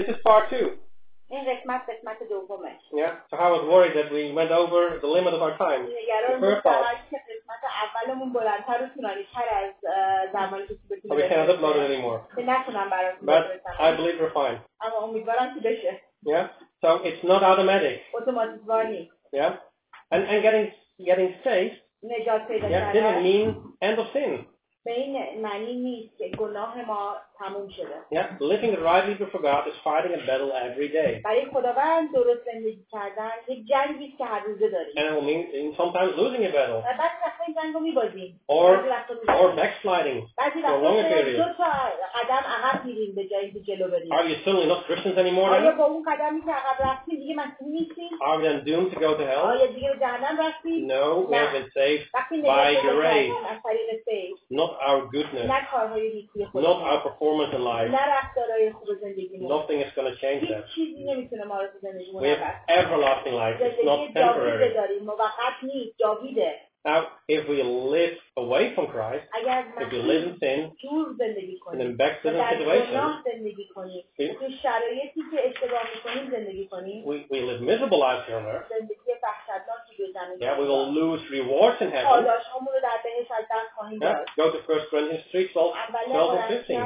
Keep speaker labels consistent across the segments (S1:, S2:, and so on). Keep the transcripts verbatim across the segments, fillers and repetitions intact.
S1: this is part two.
S2: این قسمت قسمت دومه.
S1: Yeah. So I was worried that we went over the limit of our time.
S2: نگران بودم که قسمت اولمون بلندتر و طولانی‌تر از زمانی که بتونیم.
S1: So we cannot upload it anymore.
S2: که نتونم براتون
S1: بفرستم. But I believe we're fine.
S2: اما امیدوارم که بشه.
S1: Yeah. So it's not automatic.
S2: اتوماتیک نیست.
S1: Yeah. And and getting getting saved.
S2: نجات پیدا
S1: کردن. Yeah. Didn't mean end of sin.
S2: به این معنی نیست که گناه ما تموم شده.
S1: Yeah, living rightly before God is fighting a battle every day.
S2: برای خداوند درست زندگی کردن یک جنگی است که هر روزه داریم.
S1: And it will mean sometimes losing a battle.
S2: بعد وقتا این جنگو می‌بازیم.
S1: Or or backsliding.
S2: بعضی وقتا دو تا قدم عقب میریم به جایی که جلو بریم.
S1: Are you certainly not Christians anymore?
S2: آیا با اون قدمی که عقب رفتیم دیگه مسیحی نیستیم؟
S1: Are we then doomed to go to hell?
S2: آیا دیگه به جهنم رفتیم؟
S1: No, we have been saved by grace. Not our goodness. Not our performance in life. Nothing is going to change that. We have everlasting life. It's not temporary. Now, if we live away from Christ, if we live in sin, in a backslidden situation, we, we live miserable lives here on earth. Yeah, we will lose rewards in heaven. Yeah, go to First Corinthians three, twelve, twelve and fifteen.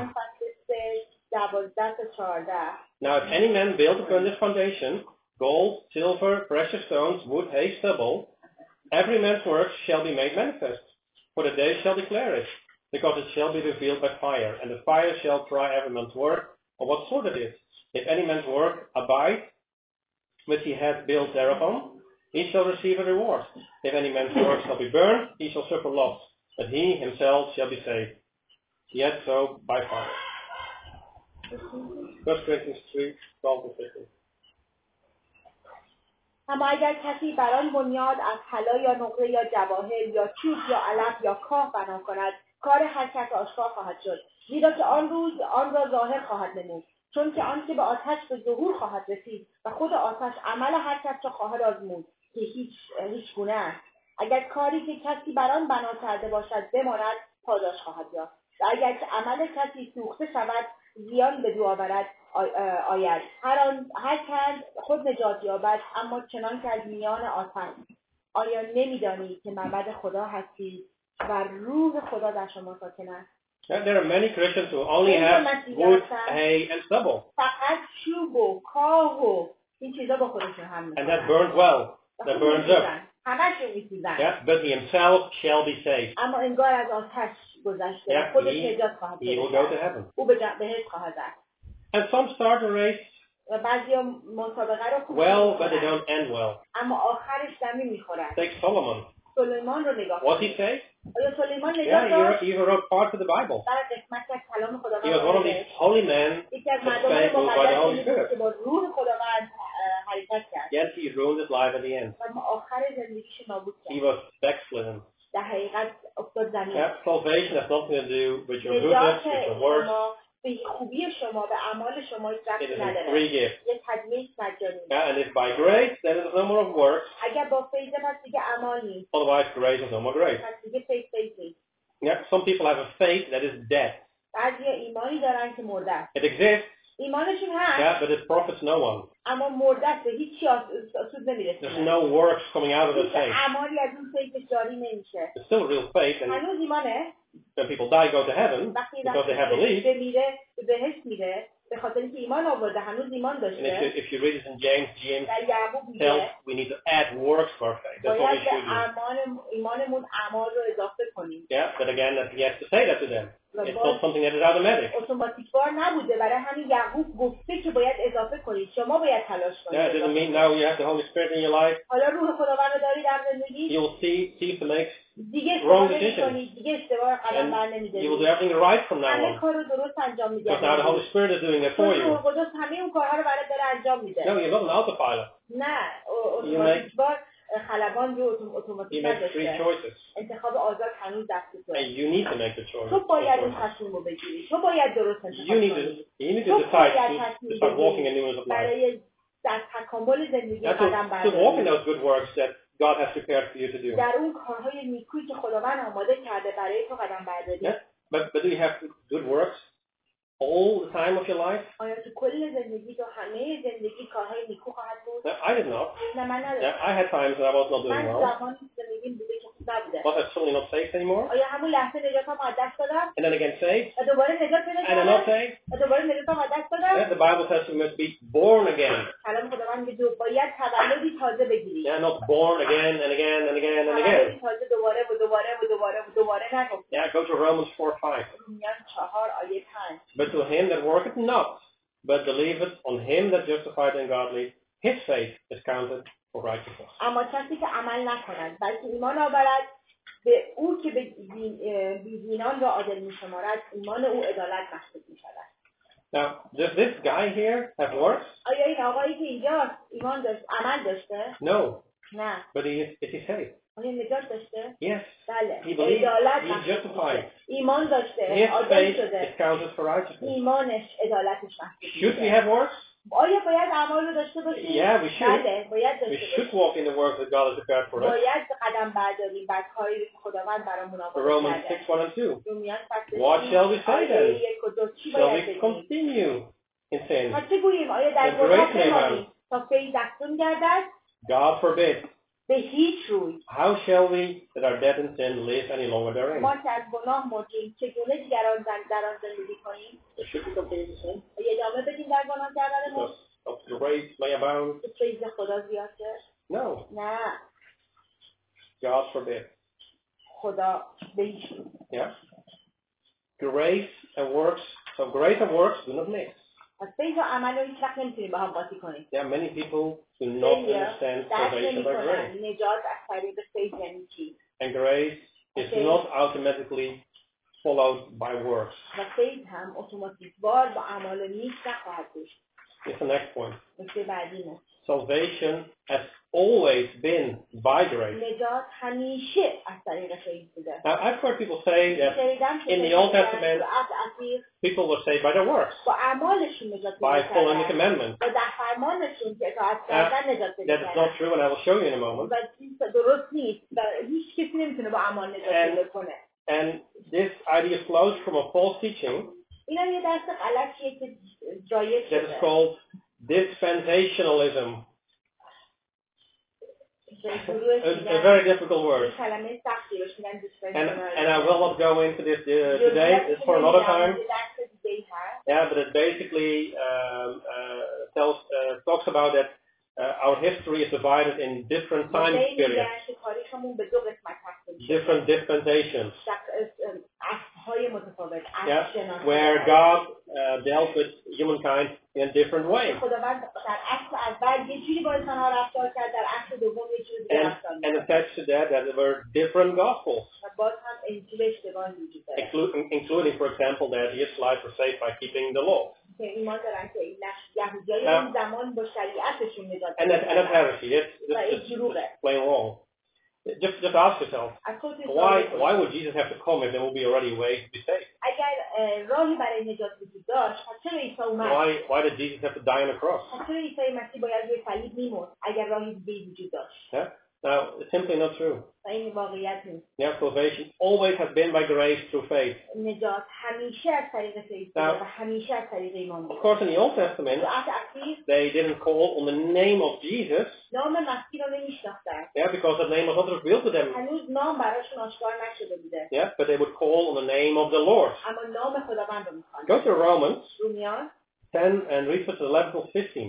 S1: Now, if any man build upon this foundation, gold, silver, precious stones, wood, hay, stubble, every man's work shall be made manifest, for the day shall declare it, because it shall be revealed by fire, and the fire shall try every man's work, of what sort it is. If any man's work abide, which he hath built thereupon, he shall receive a reward. If any man's work shall be burned, he shall suffer loss, but he himself shall be saved, yet so by fire. First Corinthians three, twelve and fifteen.
S2: اما اگر کسی بر آن بنیاد از طلا یا نقره یا جواهر یا چوب یا علف یا کاه بنا کند، کار هر کس آشکار خواهد شد، زیرا که آن روز آن را ظاهر خواهد نمود، چون که آن که به آتش به ظهور خواهد رسید و خود آتش عمل هر کس را خواهد آزمود که هیچ هیچ گونه است. اگر کاری که کسی بر آن بنا کرده باشد بماند، پاداش خواهد یافت، و اگر که عمل کسی سوخته شود، زیان بدو آورد آید. هر آن هر کس خود نجات یابد، اما چنان که از میان آتش. آیا نمی‌دانید که معبد خدا هستید و روح خدا در شما ساکن است؟
S1: There are many Christians who only have wood, hay, and stubble.
S2: فقط چوب و کاه و این چیزا با خودشون هم
S1: And that burns well. That burns up.
S2: همشون می‌سوزن.
S1: Yeah, but he himself shall be saved.
S2: اما انگار از آتش گذشته. خودش نجات خواهد
S1: He will go to heaven.
S2: او به بهشت خواهد رفت.
S1: And some start a race well, but they don't end well. Take Solomon. Was he saved? Yeah, he, he wrote parts of the Bible. He was one of these holy men saved by the Holy Spirit. Yet he ruined his life at the end. He was backslidden. Yeah, salvation has nothing to do with your goodness, with your works.
S2: به خوبی شما به اعمال شما هیچ ربطی نداره. یک هدیه مجانی.
S1: Yeah, and if by grace, then there's no more of works.
S2: اگر با فیض پس دیگه اعمال نیست.
S1: Otherwise, grace is no more grace.
S2: پس دیگه فیض فیض نیست.
S1: Yeah, some people have a faith that is dead.
S2: بعضی ایمانی دارن که مرده است.
S1: It exists.
S2: ایمانشون هست.
S1: Yeah, but it profits no one.
S2: اما مرده است، هیچ چیز سود نمیرسه.
S1: There's no works coming out of the faith.
S2: اعمالی از اون فیض جاری نمیشه.
S1: It's still real faith, and
S2: هنوز ایمانه.
S1: when people die, go to heaven because they have believed. And if you, if you read it in James, James tells we need to add works for our faith. That's what we should do. Yeah, but again, he has to say that to them. It's not something that is automatic. Yeah, it doesn't mean now you have the Holy Spirit in your life. You'll see, see to make wrong decisions. And you will do everything right from now on. Because now the Holy Spirit is doing it for you. No, you're not an autopilot. You make خلبان رو اتوماتیک نداشته.
S2: انتخاب آزاد هنوز دست توه.
S1: And you need to make the choice.
S2: تو باید این تصمیم رو بگیری. تو باید درست انتخاب
S1: کنی. You need to, you need to decide to start walking in newness of life.
S2: برای در تکامل زندگی قدم برداری.
S1: To walk in those good works that God has prepared for you to do.
S2: در اون کارهای نیکویی که خداوند آماده کرده برای تو قدم برداری.
S1: Yes, but but do you have good works? all the time of your life?
S2: آیا تو کل زندگی تو همه زندگی کارهای نیکو خواهد بود؟
S1: No, I did not.
S2: نه من
S1: Yeah,
S2: ندارم.
S1: I had times that I was not doing
S2: من
S1: well.
S2: زمان زندگی بوده که خوب نبوده.
S1: Was I certainly not saved anymore?
S2: آیا همون لحظه نجاتم از دست دادم؟
S1: And then again saved?
S2: و دوباره نجات پیدا
S1: And then not
S2: کردم؟
S1: saved?
S2: و دوباره نجاتم از دست دادم؟
S1: Yeah, the Bible says we must be born again.
S2: کلام خداوند میگه باید تولدی تازه بگیری.
S1: Yeah, not born again and again and again and again.
S2: تولدی تازه دوباره و دوباره و دوباره و دوباره نکن.
S1: Yeah, go to Romans four five.
S2: رومیان چهار آیه پنج.
S1: But to him that worketh not, but believeth on him that justified and godly, his faith is counted for righteousness.
S2: اما کسی که عمل نکند بلکه ایمان آورد به او که به بی‌دینان را عادل می‌شمارد ایمان او عدالت محسوب می‌شود.
S1: Now, does this guy here have works?
S2: آیا این آقایی که اینجا ایمان داشت عمل داشته؟
S1: No.
S2: نه.
S1: But he is, is he saved?
S2: آیا نجات داشته؟
S1: Yes.
S2: بله.
S1: He believes
S2: عدالت
S1: he is
S2: محسوب
S1: justified.
S2: میشه. ایمان داشته.
S1: His
S2: عادل
S1: faith
S2: شده.
S1: is counted for righteousness.
S2: ایمانش عدالتش محسوب
S1: Should we
S2: میشه.
S1: have works?
S2: آیا باید اعمال رو داشته باشیم؟
S1: Yeah, we should.
S2: بله، باید
S1: We
S2: داشته
S1: should
S2: باشیم.
S1: walk in the works that God has prepared for us.
S2: باید قدم برداریم بر کاری که خداوند برامون آماده
S1: Romans
S2: کرده.
S1: six one and two.
S2: رومیان فصل
S1: What shall we say
S2: آیه
S1: then?
S2: یک و دو چی
S1: Shall
S2: باید
S1: we
S2: بگیم؟
S1: continue in sin?
S2: ما چه گوییم؟ آیا در
S1: The
S2: گناه
S1: great
S2: بمانیم تا فیض افزون گردد؟
S1: God forbid.
S2: به هیچ روی.
S1: How shall we that are dead in sin live any longer therein?
S2: ما که از گناه مردیم چگونه دیگران در آن زندگی کنیم؟
S1: Should we continue to sin?
S2: آیا ادامه بدیم در گناه کردنمون؟
S1: Because of the grace may abound?
S2: که فیض خدا زیاد شه؟
S1: No.
S2: نه.
S1: God forbid.
S2: خدا به هیچ روی.
S1: Yeah. Grace and works. So grace and works do not mix.
S2: از فیض و عمل رو هیچ وقت نمیتونیم با هم قاطی کنیم.
S1: There are many people who do not understand
S2: درک
S1: salvation by
S2: نمی‌کنن
S1: grace.
S2: نجات از طریق فیض یعنی چی؟
S1: And grace is
S2: Okay.
S1: not automatically followed by works.
S2: و فیض هم اتوماتیک وار با اعمال نیک نخواهد بود.
S1: It's the next point.
S2: نکته بعدیمه.
S1: Salvation has always been by grace.
S2: نجات همیشه از طریق فیض بوده.
S1: Now, I've heard people say that
S2: شنیدم که
S1: in the Old
S2: در
S1: Testament,
S2: عهد عتیق
S1: people were saved by their works,
S2: با اعمالشون نجات
S1: by
S2: پیدا
S1: following the
S2: کردن.
S1: commandments.
S2: با در فرمانشون که اطاعت کردن نجات پیدا
S1: That is
S2: کردن.
S1: not true, and I will show you in a moment.
S2: و چیز درست نیست. و هیچ کسی نمیتونه با اعمال نجات پیدا کنه.
S1: And this idea flows from a false teaching
S2: این هم یه درس غلطیه که جایز
S1: that is
S2: شده.
S1: called dispensationalism. a, a very difficult word. And, and I will not go into this uh, today. It's for another time. Yeah, but it basically um, uh, tells uh, talks about that uh, our history is divided in different time periods, different dispensations. Yeah, where God uh, dealt with humankind in a different way. And, and attached to that, that there were different gospels, including, including, for example, that the Israelites were saved by keeping the law. Now, and, that, and that's heresy. It's, it's, it's plain wrong. Just, just ask yourself, why, why would Jesus have to come if there will be already a way to be saved? Why, why did Jesus have to die on the cross? Yeah? Now, it's simply not true. Yeah, salvation always has been by grace through faith. Now, of course, in the Old Testament, they didn't call on the name of Jesus. Yeah, because the name was not revealed to them. Yeah, but they would call on the name of the Lord. Go to Romans ten and read verses eleven to fifteen.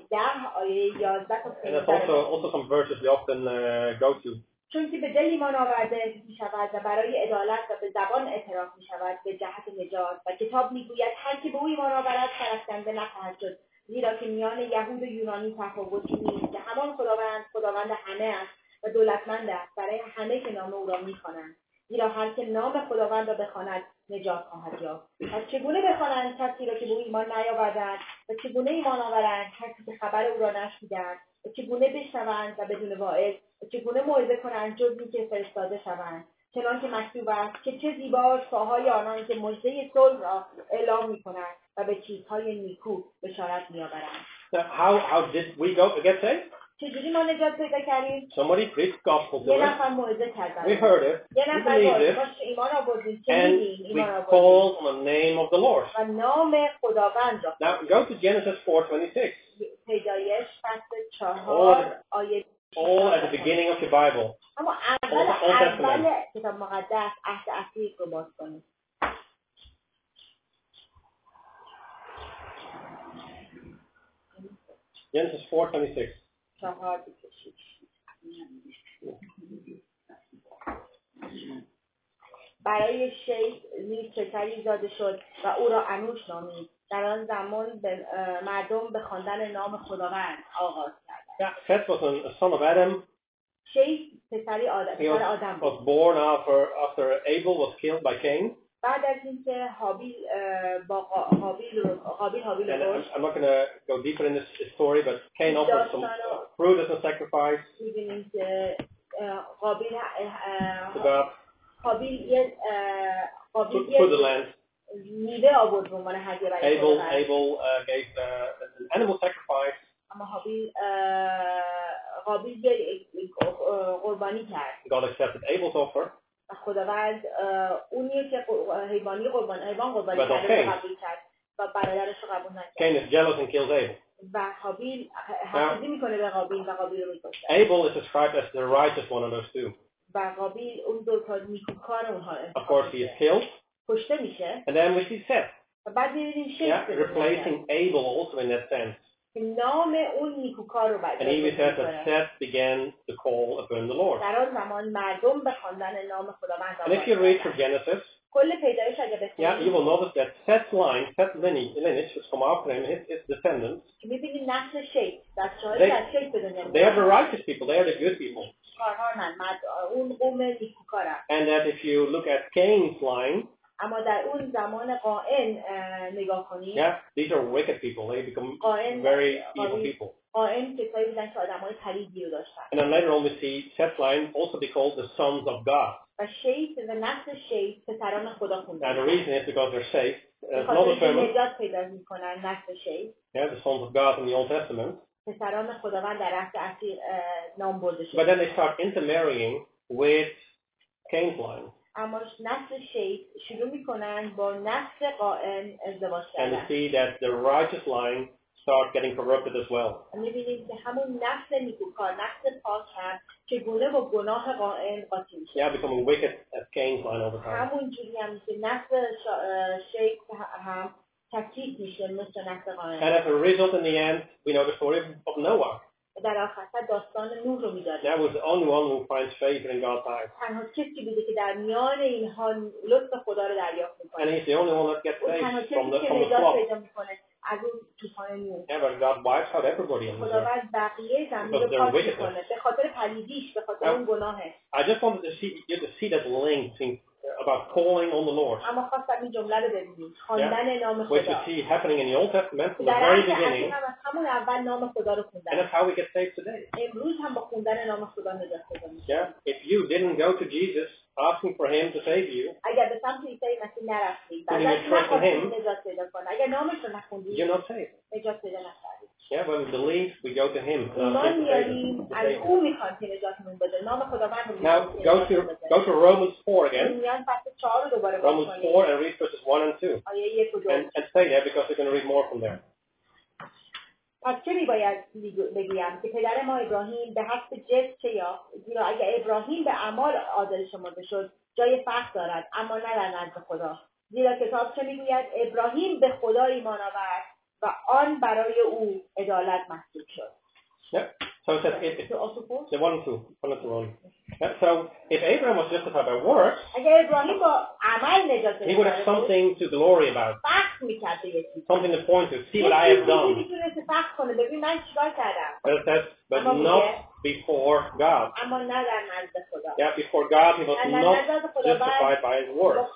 S1: And that's also, also some verses we often uh, go to.
S2: چون که به دل ایمان آورده می شود و برای عدالت و به زبان اعتراف می شود به جهت نجات و کتاب می گوید هر که به او ایمان آورد پرستنده نخواهد شد زیرا که میان یهود و یونانی تفاوتی نیست که همان خداوند خداوند همه است و دولتمند است برای همه که نام او را می خوانند زیرا هر که نام خداوند را بخواند نجات خواهد یافت. پس چگونه بخوانند کسی را که به او ایمان نیاوردند و چگونه ایمان آورند کسی که خبر او را نشنیدند و چگونه بشنوند و بدون واعظ و چگونه موعظه کنند جز اینکه فرستاده شوند چنان که مکتوب است که چه زیباست پاهای آنان که مژده صلح را اعلام می‌کنند و به چیزهای نیکو بشارت می‌آورند.
S1: How how did we go get saved?
S2: چجوری ما نجات پیدا کردیم؟
S1: Somebody preached gospel to
S2: یه
S1: us.
S2: نفر موعظه کرد.
S1: We heard it.
S2: یه
S1: We
S2: نفر
S1: believed it.
S2: ما ایمان آوردیم.
S1: And
S2: شنیدیم
S1: we
S2: ایمان آوردیم.
S1: called on the name of the Lord.
S2: و نام خداوند را.
S1: Now go to Genesis four twenty-six.
S2: پیدایش فصل چهار آیه
S1: All at the beginning of the Bible.
S2: اما اول اول کتاب مقدس عهد عتیق رو باز کنیم.
S1: Genesis four twenty-six.
S2: چهار بیست و شش. برای شیخ نیز پسری زاده شد و او را انوش نامید. در آن زمان به مردم به خواندن نام خداوند آغاز کردند.
S1: Yeah, Seth was a son of Adam.
S2: شیخ پسری آدم
S1: He was,
S2: آدم بود.
S1: was born after after Abel was killed by Cain.
S2: بعد از اینکه هابیل با هابیل هابیل هابیل
S1: And
S2: رو
S1: I'm, I'm not going to go deeper in this story, but Cain offered some fruit as a sacrifice.
S2: می‌بینیم که هابیل
S1: About
S2: هابیل یه هابیل
S1: to, to the land.
S2: میوه آورد به عنوان هدیه برای
S1: Abel Abel uh, gave uh, an animal sacrifice.
S2: اما هابیل هابیل یه قربانی کرد.
S1: God accepted Abel's offer.
S2: و خداوند اونیه که حیوانی قربان حیوان قربانی کرد رو قبول کرد و برادرش رو قبول نکرد.
S1: Cain is jealous and kills Abel.
S2: و هابیل حسودی میکنه به قابیل و قابیل رو میکشه.
S1: Abel is described as the righteous one of those two.
S2: و قابیل اون دو تا نیکوکار اونها.
S1: Of course he is killed.
S2: کشته میشه.
S1: And then we see Seth.
S2: و بعد میبینیم شیخ.
S1: Yeah, replacing Abel also in that sense.
S2: نام اون نیکوکار رو بعد.
S1: And he says that Seth began to call upon the Lord.
S2: در آن زمان مردم به خواندن نام خداوند
S1: And if you read from Genesis,
S2: کل پیدایش اگه بخونید,
S1: yeah, you will notice that Seth's line, Seth's lineage, lineage which come after him, his, his descendants,
S2: میبینید نسل شیخ، بچه‌های
S1: they,
S2: از شیخ به دنیا
S1: they are the righteous people, they are the good people.
S2: کارهانند، اون قوم نیکوکارند.
S1: And that if you look at Cain's line,
S2: اما در اون زمان قائن نگاه کنید,
S1: yeah, these are wicked people. They become
S2: قائن
S1: very evil people.
S2: قائن کسایی بودن که آدمای پلیدی رو داشتن.
S1: And then later on we see Seth's line also be called the sons of God.
S2: و شیخ و نسل شیخ پسران خدا خوندن.
S1: And the reason is because they're saved. It's not
S2: خاطر
S1: determined.
S2: نجات پیدا میکنن نسل شیخ.
S1: Yeah, the sons of God in the Old Testament.
S2: پسران خداوند در عهد عتیق نام برده شد.
S1: But then they start intermarrying with Cain's line.
S2: اما نسل شیخ شروع میکنن با نسل قائن ازدواج کردن.
S1: And we see that the righteous line start getting corrupted as well.
S2: می‌بینیم که همون نسل نیکوکار، نسل پاک هم چگونه با گناه قائن قاطی میشه.
S1: Yeah, becoming wicked as Cain's line over time.
S2: همون جوری هم که نسل شیخ هم تکیف میشه مثل نسل قائن.
S1: And as a result, in the end, we know the story of Noah.
S2: در آخر داستان نوح رو می‌داره.
S1: That was the only one who finds favor in God's eyes.
S2: تنها کسی بوده که در میان اینها لطف خدا رو دریافت می‌کنه.
S1: And he's the only one that gets saved from the from the flood.
S2: از اون طوفان نوح.
S1: Yeah, but God wipes out everybody in the
S2: خداوند بقیه زمین رو پاک می‌کنه به خاطر پلیدیش، به خاطر اون گناهش.
S1: I just wanted to see you to see that link between about calling on the Lord.
S2: اما خواستم این جمله رو ببینید. خواندن نام خدا.
S1: Which you see happening in the Old Testament from the very beginning.
S2: همون اول نام خدا رو خوندن.
S1: And that's how we get saved today.
S2: امروز هم با خوندن نام خدا نجات پیدا می‌کنیم.
S1: Yeah, if you didn't go to Jesus asking for him to save you,
S2: اگر به سمت عیسی مسیح نرفتید، بعد نجات پیدا کنید. اگر نامش رو نخوندید،
S1: you're not saved.
S2: نجات پیدا نکردید.
S1: Yeah, when we believe, we go to him.
S2: ایمان میاریم، از او میخواد که نجاتمون بده. نام خداوند رو
S1: Now go to go to Romans four again.
S2: میان فصل چهار رو دوباره
S1: Romans four and read verses one and two.
S2: آیه یک و دو.
S1: And, and stay there because we're going to read more from there.
S2: پس چه میباید بگویم که پدر ما ابراهیم به حسب جسم چه یافت؟ زیرا اگر ابراهیم به اعمال عادل شمرده شد جای فخر دارد، اما نه در نزد خدا. زیرا کتاب چه میگوید؟ ابراهیم به خدا ایمان آورد و آن برای او عدالت محسوب شد.
S1: Yeah. So it says it, it, the one and two, one and two only. Yeah. So if Abraham was justified by works,
S2: اگر ابراهیم با عمل نجات
S1: he would have something to glory about.
S2: فخر میکرد به یکی.
S1: Something to point to. See what I have done.
S2: میتونست فخر کنه. ببین من چیکار کردم.
S1: But it says, but not before God.
S2: اما نه در نزد خدا.
S1: Yeah, before God he was not justified by his works.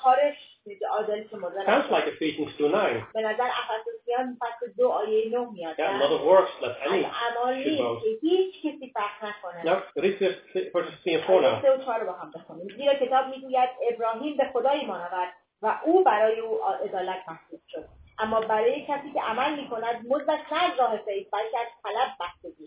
S1: Sounds like Ephesians two nine.
S2: به نظر افسوسیان فصل دو آیه نه میاد.
S1: Yeah, not of works, let any should boast.
S2: هیچ کسی فخر نکنه.
S1: No, read verses three and four now.
S2: سه و چهار رو با هم بخونیم. زیرا کتاب میگوید ابراهیم به خدا ایمان آورد و او برای او عدالت محسوب شد. اما برای کسی که عمل میکند مزدش نه از راه فیض بلکه از طلب محسوب میشود.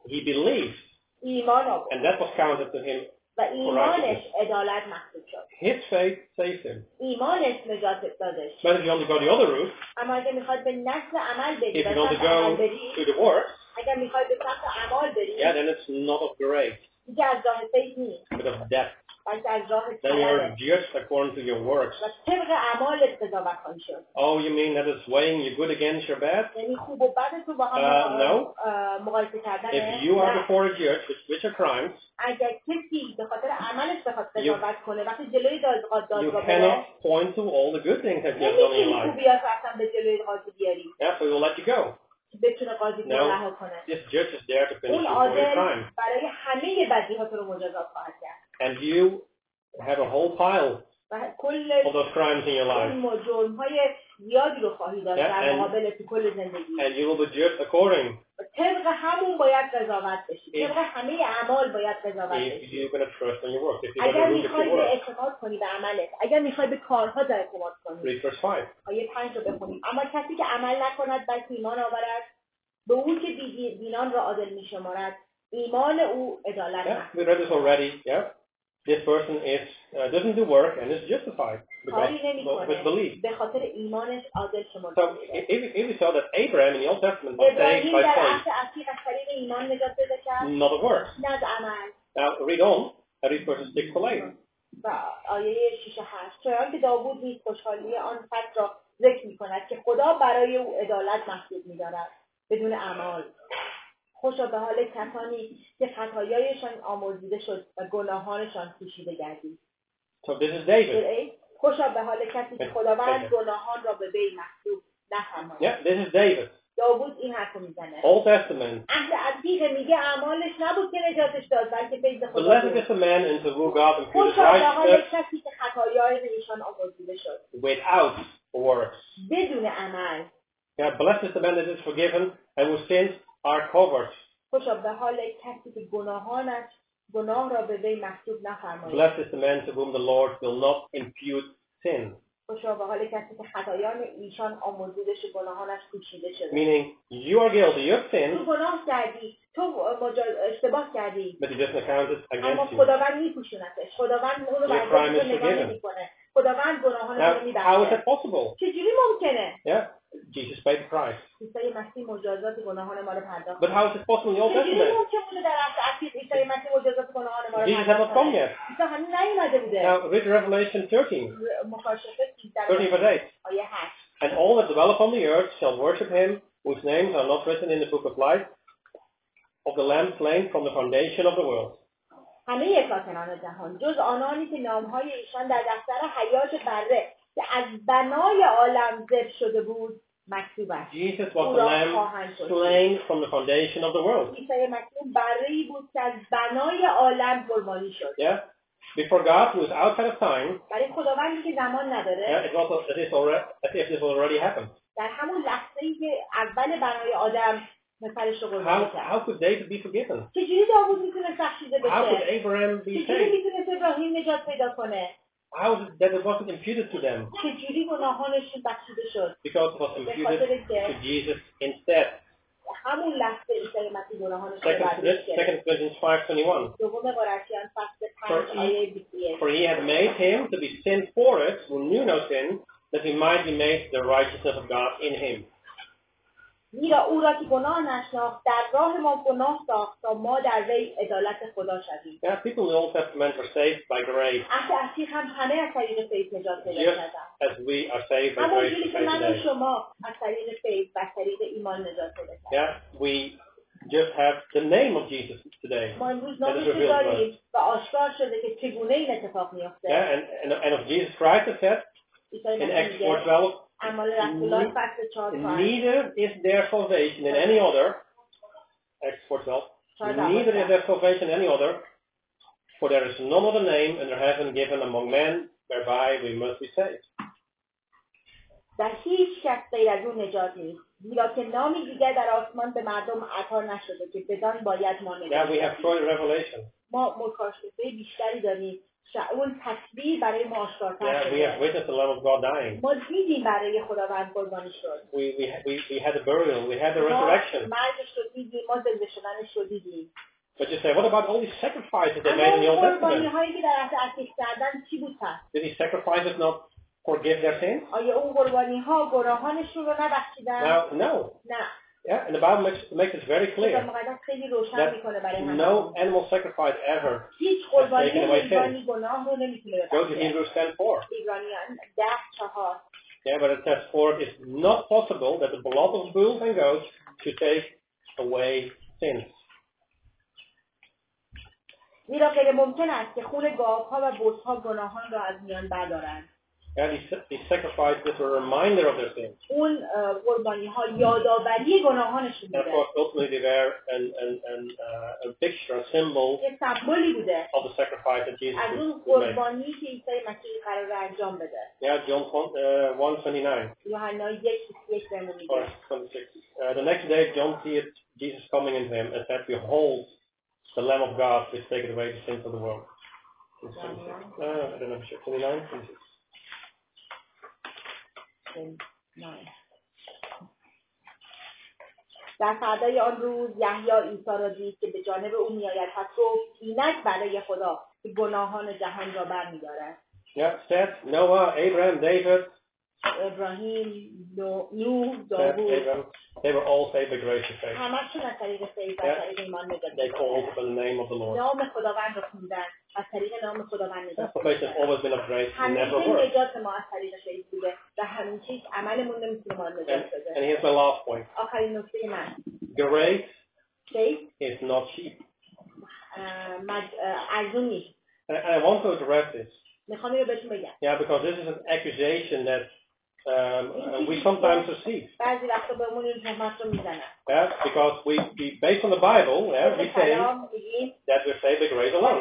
S1: he believed,
S2: ایمان آورد
S1: and that was counted to him.
S2: و ایمانش عدالت محسوب شد.
S1: His faith saved him.
S2: ایمانش نجات دادش.
S1: But if you only go the other route,
S2: اما اگه میخواد به نسل عمل بری
S1: if
S2: و
S1: you only
S2: سمت عمل
S1: go
S2: بری،
S1: to the works,
S2: اگر میخواد به سمت عمل بری،
S1: yeah, then it's not of grace,
S2: دیگه از راه فیض نیست،
S1: but of death.
S2: بلکه از راه
S1: Then you're
S2: طلبه
S1: judged according to your works.
S2: و طبق اعمالت قضاوت خواهی شد.
S1: Oh, you mean that it's weighing your good against your bad?
S2: یعنی خوب و بد تو با هم
S1: Uh, no.
S2: اه، مقایسه کردن.
S1: If you are before a judge, which, which are crimes,
S2: اگر کسی به خاطر عملش بخواد قضاوت کنه، وقتی جلوی دادگاه
S1: you
S2: دادگاه بره،
S1: cannot point to all the good things that you have done in your
S2: نمیتونی
S1: life.
S2: خوبیات رو اصلا به جلوی قاضی بیاری
S1: Yeah, so he will let you go.
S2: که بتونه قاضی تو
S1: No.
S2: رها کنه.
S1: This judge is there to finish
S2: اون
S1: you for your
S2: عادل
S1: crime.
S2: برای همه بدیهات رو مجازات خواهد کرد.
S1: And you have a whole pile
S2: و کل
S1: of those crimes in your life.
S2: اون جرم‌های زیادی رو خواهی داشت
S1: Yeah,
S2: در
S1: and-
S2: مقابل تو کل زندگی.
S1: And you will be judged according
S2: و طبق همون باید قضاوت بشی.
S1: If-
S2: طبق همه اعمال باید قضاوت
S1: if
S2: بشی.
S1: you're going to trust on your work. If you're
S2: اگر
S1: going to look at
S2: میخوای
S1: your
S2: به
S1: work.
S2: اعتماد کنی به عملت، اگر میخوای به کارها اعتماد کنی،
S1: Read verse five.
S2: آیه پنج رو بخونیم. اما کسی که عمل نکند بلکه ایمان آورد به او که بی- دینان را عادل میشمارد، ایمان او عدالت
S1: Yeah,
S2: محسوب.
S1: we read this already. Yeah, this person is uh, doesn't do work and is justified because
S2: کاری
S1: of his
S2: نمیکنه
S1: belief.
S2: به خاطر ایمانش عادل شمرده
S1: So
S2: میشه.
S1: if, if we saw that Abraham in the Old Testament was saved
S2: ابراهیم
S1: by
S2: در
S1: faith,
S2: عهد عتیق از طریق ایمان نجات پیدا کرد،
S1: not of works.
S2: نه از عمل.
S1: Now read on. I read verses six to eight.
S2: و آیه شش و هشت، چنانکه که داوود نیز خوشحالی آن فکر را ذکر می‌کند که خدا برای او عدالت محسوب می‌دارد بدون اعمال. خوشا به حال کسانی که خطایایشان آمرزیده شد و گناهانشان پوشیده گردید.
S1: So this is David.
S2: خوشا به حال کسی که خداوند گناهان را به وی محسوب نفرماید.
S1: Yeah, this is David.
S2: داوود این حرفو میزنه.
S1: Old Testament.
S2: عهد عتیق میگه اعمالش نبود که نجاتش داد، بلکه فیض خدا
S1: Blessed
S2: بود.
S1: is the man into whom God imputed
S2: خوشا به حال
S1: righteousness
S2: کسی که خطایای ایشان آمرزیده شد
S1: without works.
S2: بدون عمل.
S1: Yeah, blessed is the man that is forgiven and whose sins are covered.
S2: خوشا به حال کسی که گناهانش گناه را به وی محسوب نفرماید.
S1: Blessed is the man to whom the Lord will not impute sin.
S2: خوشا به حال کسی که خطایان ایشان آمرزیده شد گناهانش پوشیده شده.
S1: Meaning, you are guilty, you have
S2: تو
S1: sinned,
S2: گناه کردی، تو مجا... اشتباه کردی،
S1: but he doesn't count it
S2: اما
S1: against you.
S2: خداوند میپوشونتش. خداوند اون رو
S1: Your crime
S2: برداشت
S1: is
S2: نگاه
S1: forgiven.
S2: نمیکنه. خداوند گناهان
S1: Now,
S2: رو
S1: how is
S2: میبخشه.
S1: that possible?
S2: چجوری ممکنه؟
S1: Yeah, Jesus paid the price.
S2: عیسی مسیح مجازات گناهان ما رو پرداخت.
S1: But how is it possible in the Old
S2: چجوری
S1: Testament?
S2: ممکنه در عهد عتیق عیسی مسیح مجازات گناهان ما رو
S1: Jesus had not
S2: پرداخت
S1: come
S2: کنه؟
S1: yet.
S2: عیسی هنوز نیومده بوده.
S1: Now, read Revelation thirteen,
S2: مکاشفه
S1: thirteen verse eight.
S2: آیه هشت.
S1: And all that dwell upon the earth shall worship him, whose names are not written in the book of life, of the Lamb slain from the foundation of the world.
S2: همه ساکنان جهان جز آنانی که نامهای ایشان در دفتر حیات بره که از بنای عالم ذبح شده بود مکتوب است.
S1: Jesus was the Lamb slain from the foundation of the world.
S2: عیسی مسیح بره‌ای بود که از بنای عالم قربانی شد.
S1: Yeah, before God, who is outside of time.
S2: برای خداوندی که زمان نداره.
S1: Yeah, it was as if already, as if this already happened.
S2: در همون لحظه‌ای که اول بنای آدم مثلش رو قربانی
S1: How,
S2: کرد.
S1: how could David be forgiven?
S2: چجوری داوود میتونه بخشیده
S1: How could
S2: بشه؟
S1: Abraham be
S2: چجوری
S1: saved?
S2: میتونه ابراهیم نجات پیدا کنه؟
S1: How is it that it wasn't imputed to them?
S2: چجوری گناهانشون بخشیده شد؟
S1: Because it was imputed to Jesus instead.
S2: همون لحظه عیسی مسیح گناهانش رو
S1: Second
S2: برداشت کرد.
S1: Second Corinthians five twenty-one.
S2: دوم قرنتیان فصل
S1: For
S2: پنج
S1: he,
S2: آیه بیست و یک.
S1: for he had made him to be sin for us who knew no sin, that we might be made the righteousness of God in him.
S2: زیرا او را که گناه نشناخت در راه ما گناه ساخت تا ما در وی عدالت خدا شویم.
S1: Yeah, people in the Old Testament were saved by grace,
S2: عهد عتیق هم همه از طریق فیض نجات پیدا
S1: just
S2: کردند.
S1: as we are saved by grace
S2: همونجوری که من و
S1: today.
S2: شما از طریق فیض و از طریق ایمان نجات پیدا کردیم.
S1: Yeah, we just have the name of Jesus today.
S2: ما امروز
S1: that is
S2: نامش رو
S1: revealed to us.
S2: داریم و آشکار شده که چگونه این اتفاق میفته.
S1: Yeah, and, and, and of Jesus Christ it said
S2: عیسی
S1: in
S2: مسیح
S1: Acts
S2: میگه
S1: four twelve,
S2: اعمال رسولان فصل چهار پنج
S1: neither is there salvation in any other, Acts four twelve, neither is there salvation in any other, for there is none other name under heaven given among men whereby we must be saved.
S2: در هیچ کس غیر از اون نجات نیست، زیرا که نامی دیگر در آسمان به مردم عطا نشده که بدان باید ما نجات
S1: Yeah, we have further revelation.
S2: ما مکاشفه بیشتری داریم ش- اون تصویر برای ما آشکارتر
S1: Yeah, we have
S2: شده.
S1: witnessed the Lamb of God dying.
S2: ما دیدیم برای خداوند قربانی شد.
S1: We, we, we, we had the burial, we had the
S2: ما
S1: resurrection.
S2: مرگش رو دیدیم، ما زنده شدنش رو دیدیم.
S1: But you say, what about all these sacrifices they
S2: اما
S1: made in the
S2: اون
S1: Old
S2: قربانی
S1: Testament?
S2: هایی که در عهد عتیق کردن چی بود پس؟
S1: Did these sacrifices not forgive their sins?
S2: آیا اون قربانی ها گناهانشون رو نبخشیدن؟
S1: Now, no.
S2: نه.
S1: Yeah, and the Bible makes, makes it very
S2: کتاب
S1: clear
S2: مقدس خیلی روشن
S1: that
S2: میکنه برای همه.
S1: no animal sacrifice ever
S2: هیچ
S1: has
S2: قربانی
S1: taken away
S2: حیوانی
S1: sin.
S2: گناه رو نمیتونه
S1: Go to
S2: ببخشه.
S1: Hebrews ten four.
S2: ایرانیان ده چهار.
S1: Yeah, but it says, for it is not possible that the blood of bulls and goats should take away sins.
S2: زیرا غیر ممکن است که خون گاوها و بزها گناهان را از میان بردارند.
S1: Yeah, these, these sacrifices were a reminder of their sins.
S2: اون قربانی ها یادآوری گناهانشون
S1: And of
S2: بوده.
S1: course, ultimately they were an, an, an, uh, a picture, a symbol
S2: یه سمبولی بوده
S1: of the sacrifice that Jesus
S2: از اون
S1: would would make.
S2: قربانی که عیسی مسیح قرار انجام بده.
S1: Yeah, John uh, one twenty-nine
S2: یوحنا یک یک بهمون
S1: or
S2: میگه.
S1: twenty-six. Uh, the next day, John seeth Jesus coming into him and said, behold, the Lamb of God which taketh away the sins of the world. Uh, I don't know, twenty-nine, twenty-six.
S2: در فردای آن روز یحیی عیسی را دید که به جانب او میآید، پس گفت اینک برای خدا که گناهان جهان را برمی‌دارد.
S1: Yeah, Seth, Noah, Abraham, David,
S2: ابراهیم، نوح،
S1: Seth,
S2: داوود،
S1: Abraham, they were all saved by grace and faith.
S2: همشون از طریق فیض و از طریق ایمان نجات
S1: They called
S2: یافتند.
S1: upon the name of the Lord.
S2: نام خداوند را خوندن، از طریق نام خداوند نجات
S1: Salvation has
S2: یافتند.
S1: always been of grace and never
S2: همیشه
S1: works.
S2: نجات ما از طریق فیض بوده و همین چیز عملمون نمیتونه ما رو
S1: And,
S2: نجات بده.
S1: and here's my last point.
S2: آخرین نکته من،
S1: Grace
S2: فیض
S1: is not cheap.
S2: ارزون نیست.
S1: And, and I want to address this.
S2: میخوام اینو بهتون بگم.
S1: Yeah, because this is an accusation that um, uh, we sometimes receive.
S2: بعضی وقتا بهمون این تهمت رو میزنن.
S1: Yeah, because we, we based on the Bible, yeah, we say that we're saved by grace alone.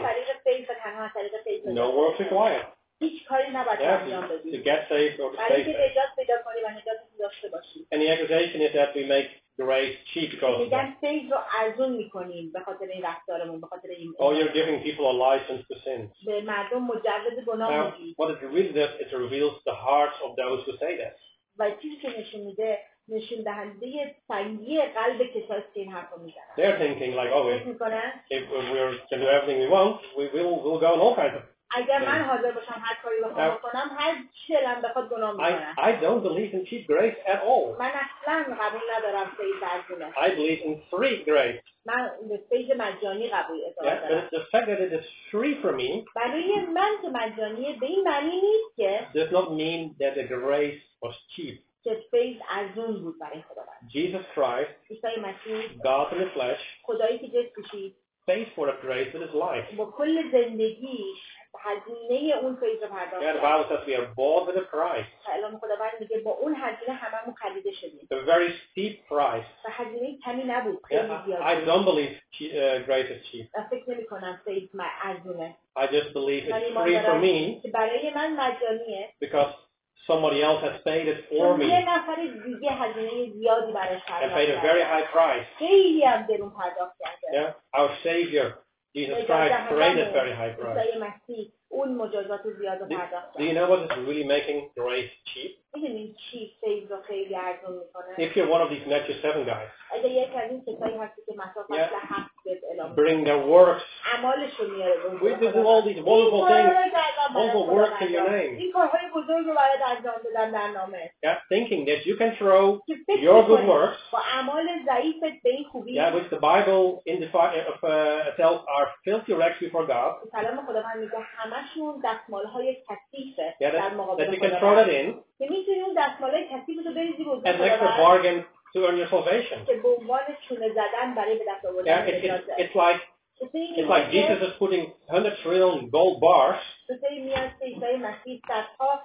S1: No works required.
S2: هیچ کاری نباید انجام بدیم.
S1: To get saved or to
S2: برای
S1: stay
S2: اینکه
S1: saved.
S2: نجات پیدا کنیم و نجات داشته باشیم.
S1: And the accusation is that we make grace cheap because of that.
S2: میگن فیض رو ارزون میکنیم به خاطر این رفتارمون، به خاطر این.
S1: Oh, you're giving people a license to sin.
S2: به مردم مجوز گناه
S1: Now,
S2: میدید.
S1: what it really does, it reveals the hearts of those who say that.
S2: و چیزی که نشون میده، نشون دهنده سنگی قلب کسایی که این حرفو میزنن.
S1: They're thinking like, oh,
S2: فکر
S1: if,
S2: میکنن
S1: if we can do everything we want, we will we'll go on all kinds of.
S2: اگر من حاضر باشم هر کاری بخوام بکنم، هر چی دلم بخواد گناه میکنم.
S1: I I don't believe in cheap grace at all.
S2: من اصلا قبول ندارم فیض ارزونه.
S1: I believe in free grace.
S2: من به فیض مجانی قبول اعتقاد
S1: Yeah,
S2: دارم.
S1: but the fact that it is free for me
S2: برای من که مجانیه به این معنی نیست که
S1: does not mean that the grace was cheap.
S2: که فیض ارزون بود برای خداوند.
S1: Jesus Christ,
S2: عیسی مسیح،
S1: God in the flesh,
S2: خدایی که جسم کشید،
S1: paid for that grace with his life.
S2: با کل زندگیش هزینه اون فیض رو پرداخت
S1: Yeah, the
S2: کرد.
S1: Bible says we are bought with a price.
S2: کلام خداوند میگه با اون هزینه هممون خریده شدیم.
S1: A very steep price.
S2: و هزینه کمی نبود، خیلی
S1: Yeah,
S2: زیاد.
S1: I don't believe uh, grace is cheap.
S2: و فکر نمی کنم فیض ارزونه.
S1: I just believe
S2: من
S1: it's
S2: ایمان
S1: free for
S2: دارم
S1: me
S2: که برای من مجانیه.
S1: because somebody else has paid it for
S2: چون
S1: me
S2: یه نفر دیگه هزینه زیادی براش
S1: and
S2: پرداخت
S1: paid a very
S2: کرده.
S1: high price.
S2: خیلی هم درون پرداخت کرده.
S1: Yeah, our Savior, Jesus Christ, paid a very high price.
S2: عیسی مسیح اون مجازات زیاد رو پرداخت
S1: Do you
S2: کرد.
S1: know what is really making grace cheap?
S2: میدونید چی فیض رو خیلی ارزون میکنه؟
S1: If you're one of these Matthew seven guys,
S2: اگه یک از این کسایی هستی که متی فصل هفت به اعلام
S1: bring their works,
S2: اعمالشو میاره به
S1: we do all these wonderful things, wonderful works in your name.
S2: این کارهای بزرگ رو برات انجام دادن در نامه.
S1: Yeah, thinking that you can throw
S2: که فکر
S1: your good
S2: می‌کنی
S1: works,
S2: با اعمال ضعیفت به این خوبی،
S1: yeah, which the Bible indifi- uh, uh, tells are filthy rags before God,
S2: کلام خداوند میگه همشون دستمال‌های کثیفه
S1: yeah,
S2: در
S1: that,
S2: مقابل
S1: that you can throw that
S2: خداوند.
S1: in
S2: که میتونی اون دستمال‌های کثیف رو بریزی به حضور
S1: as an extra
S2: خداوند
S1: bargain to earn your salvation.
S2: که به عنوان چونه زدن برای به دست
S1: Yeah,
S2: آوردن
S1: it, it,
S2: نجات.
S1: it's like it's like Jesus is putting one hundred trillion gold bars
S2: مثل میاد که عیسی مسیح صدها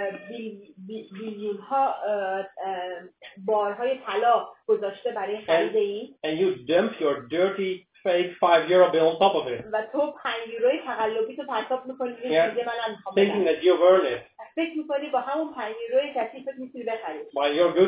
S2: بیلیون ها بارهای طلا گذاشته برای خرید این
S1: and you dump your dirty fake five euro bill on top of it.
S2: و تو پنج یوروی تقلبی تو پرتاب میکنی
S1: Yeah,
S2: میگه من نمیخوام
S1: thinking
S2: بدم.
S1: that you've earned it
S2: فکر میکنی با همون پنج یوروی کسی فکر میتونی بخری
S1: by your goodness.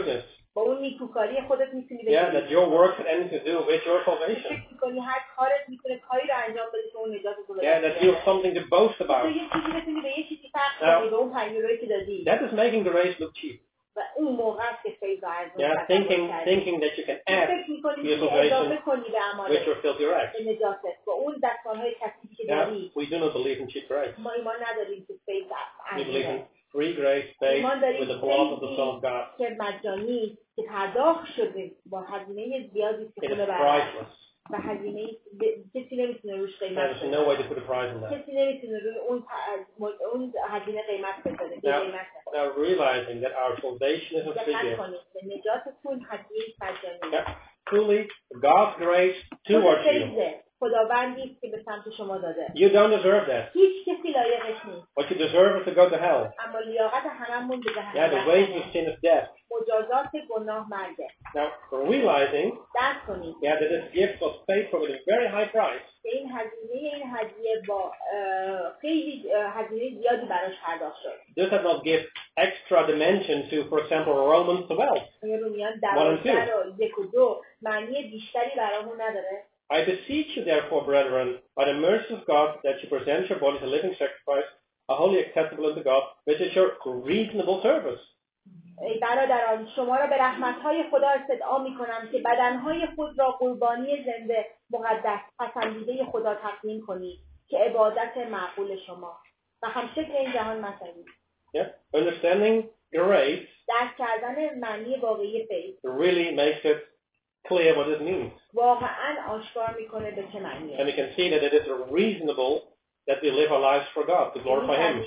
S2: با اون نیکوکاری خودت میتونی
S1: Yeah, that
S2: بگیری.
S1: your works had anything to do with your salvation.
S2: فکر میکنی هر کارت میتونه کاری رو انجام بده که اون نجات رو به
S1: Yeah, that you have something to boast
S2: تو
S1: about.
S2: یه چیزی بتونی به یه چیزی فرق کنی به اون پنج یورویی که دادی.
S1: That is making the race look cheap.
S2: و اون موقع است که فیض رو ارزون
S1: Yeah, thinking, thinking that you can add
S2: فکر میکنی
S1: to your
S2: که اضافه
S1: salvation
S2: کنی به
S1: with
S2: اعمالت
S1: your filthy rags.
S2: به نجاتت با اون دستانهای کثیفی که
S1: Yeah,
S2: داری.
S1: we do not believe in cheap grace.
S2: ما ایمان نداریم که فیض
S1: We believe
S2: ارزونه.
S1: in free grace based
S2: ایمان داریم
S1: with the blood of the Son of
S2: فیضی
S1: God.
S2: که مجانی که پرداخت شده با هزینه زیادی که
S1: It is
S2: خونه برد
S1: priceless.
S2: و هزینه کسی نمیتونه روش قیمت
S1: There's no way to put a price on that.
S2: کسی نمیتونه روی اون پ- اون هزینه قیمت بذاره بی
S1: Now,
S2: قیمته.
S1: now realizing that our salvation is a free
S2: دقت
S1: gift.
S2: کنید به نجاتتون هدیه مجانی
S1: Yeah, truly, God's grace towards you.
S2: فیضه خداوندی است که به سمت شما داده.
S1: You don't deserve that.
S2: هیچ کسی لایقش نیست.
S1: What you deserve is to go to hell.
S2: اما لیاقت هممون به
S1: Yeah,
S2: جهنم
S1: the wages of
S2: رفتنه.
S1: sin is death.
S2: مجازات گناه مرگه.
S1: Now, realizing
S2: درک کنید
S1: yeah, that this gift was paid for with a very high price,
S2: که این هزینه این هدیه با اه، خیلی اه، هزینه زیادی براش پرداخت شد.
S1: this does not give extra dimension to, for example, Romans twelve.
S2: رومیان دوازده و یک و دو معنی بیشتری برامون نداره.
S1: I beseech you, therefore, brethren, by the mercy of God, that you present your bodies a living sacrifice, a wholly acceptable unto God, which is your reasonable service.
S2: ای برادران شما را به رحمت‌های خدا استدعا می‌کنم که بدنهای خود را قربانی زنده مقدس پسندیده خدا تقدیم کنید که عبادت معقول شما و همشکل این جهان مثلی.
S1: Yeah, understanding grace
S2: درک کردن معنی واقعی فیض
S1: really makes it clear what it means.
S2: واقعاً آشکار می‌کنه به چه معنیه.
S1: And we can see that it is reasonable that we live our lives for God, to glorify Him.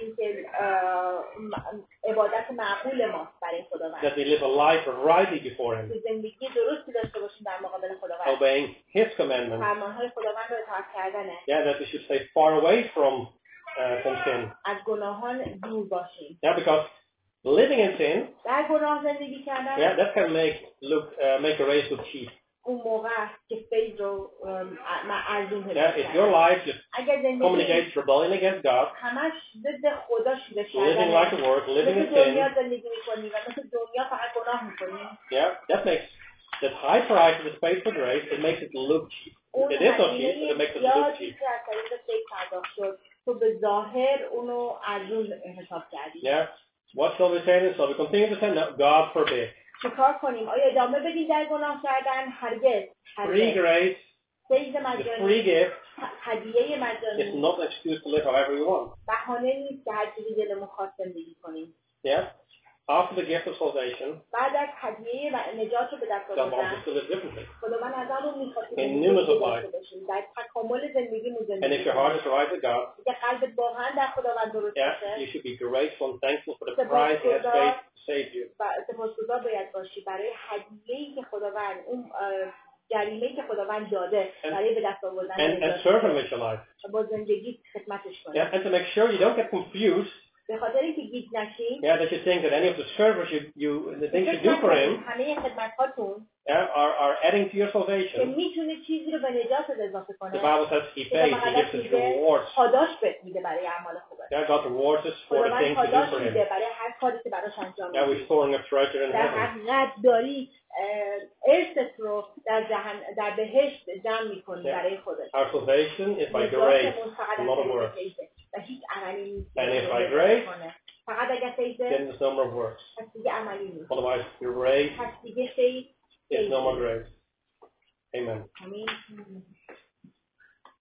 S2: عبادت معقول ماست برای خداوند.
S1: That we live a life rightly before Him.
S2: زندگی درستی داشته باشیم در مقابل خداوند.
S1: Obeying His commandments.
S2: فرمانهای خداوند رو اطاعت کردنه.
S1: Yeah, that we should stay far away from uh, from sin.
S2: از گناهان دور باشیم.
S1: Yeah, because living in sin,
S2: در گناه زندگی کردن.
S1: yeah, that can make look uh, make a race look cheap.
S2: اون موقع است که فیض رو ارزون
S1: Yeah, if your life just communicates rebellion against God,
S2: همش ضد خدا شده
S1: living like the world, living in sin,
S2: دنیا زندگی می‌کنی و مثل دنیا فقط گناه می‌کنی.
S1: Yeah, that makes that high price that is paid for grace. It makes it look cheap. It is not cheap, but it makes it look cheap.
S2: تو به ظاهر اونو ارزون حساب کردی.
S1: Yeah. What shall we say then? Shall we continue to sin? No, God forbid.
S2: چیکار کنیم؟ آیا ادامه بدیم در گناه کردن؟ هرگز.
S1: Free grace,
S2: فیض
S1: the
S2: مجانی،
S1: free gift,
S2: هدیه مجانی.
S1: is not an excuse to live however you want.
S2: بهانه نیست که هر چیزی دلمون خواست زندگی کنیم.
S1: Yeah. After the gift of salvation,
S2: بعد از هدیه و نجات رو به دست آوردن، خداوند از همون میخواد که زندگی داشته باشیم در تکامل زندگیمون زندگی
S1: and if your heart is right with God,
S2: که قلبت واقعا در خداوند درست باشه،
S1: you should be grateful and thankful for the price He has paid to save you.
S2: و سپاسگزار باید باشی برای هدیه‌ای که خداوند اون جریمه‌ای که خداوند داده برای به دست آوردن
S1: نجات. And serve Him with your life.
S2: با زندگی خدمتش کنی.
S1: Yeah, and to make sure you don't get confused.
S2: به خاطر اینکه گیج نشین.
S1: Yeah, that you think that any of the service you, you the things you do for Him,
S2: همه خدمت‌هاتون
S1: yeah, are are adding to your salvation.
S2: که میتونه چیزی رو به نجاتت اضافه کنه.
S1: The Bible says He pays, He gives us rewards.
S2: پاداش بهت میده برای اعمال خوبه.
S1: Yeah, God rewards us for the things we do for Him.
S2: برای هر کاری که براش انجام میدی.
S1: Yeah, we're storing up treasure in
S2: در
S1: heaven.
S2: حقیقت داری ارثت رو در جهان در بهشت جمع می‌کنی برای خودت.
S1: Our salvation is by grace, not of works.
S2: و هیچ عملی نیست.
S1: And if by grace,
S2: فقط اگر فیضه
S1: then there's no more works.
S2: پس دیگه عملی نیست.
S1: Otherwise, grace
S2: پس دیگه فیض
S1: is no more grace. Amen.
S2: آمین.